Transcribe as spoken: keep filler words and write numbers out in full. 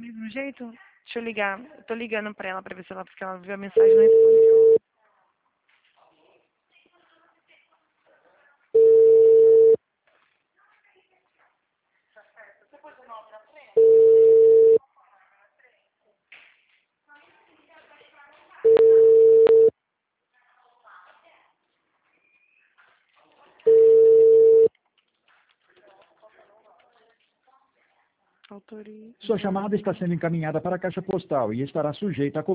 mesmo jeito? Deixa eu ligar. Eu tô ligando pra ela pra ver se ela, porque ela viu a mensagem e não respondeu. Autoriza. Sua chamada está sendo encaminhada para a caixa postal e estará sujeita a